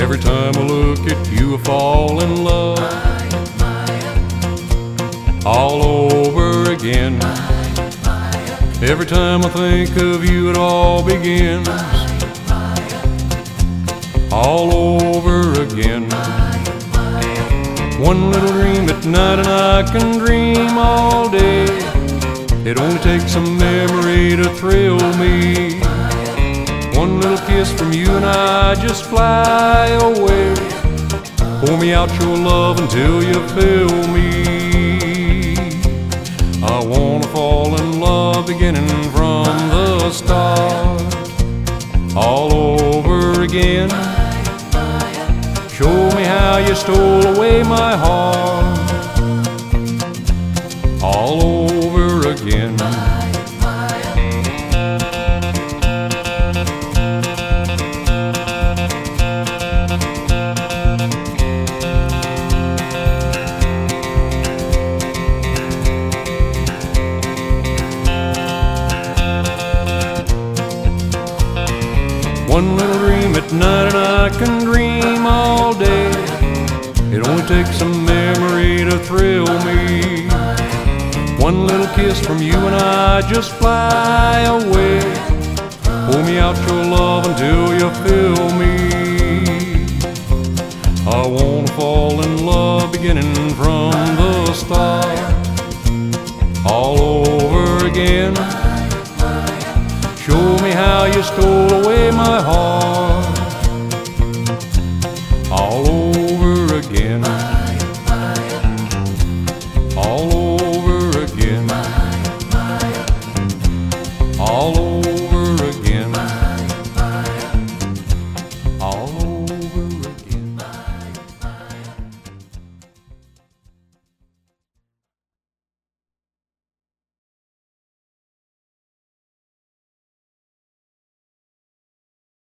Every time I look at you, I fall in love all over again. Every time I think of you, it all begins all over again. One little dream at night and I can dream all day. It only takes a memory to thrill me. One little kiss from you and I just fly away. Pour me out your love until you fill me. I wanna fall in love beginning from the start, all over again. Show me how you stole away my heart, all over again. One little dream at night and I can dream all day. It only takes a memory to thrill me. One little kiss from you and I just fly away. Pour me out your love until you fill me. I wanna fall in love beginning from the start, all over again. Show me how you stole away my heart, all over again, all over again, all over.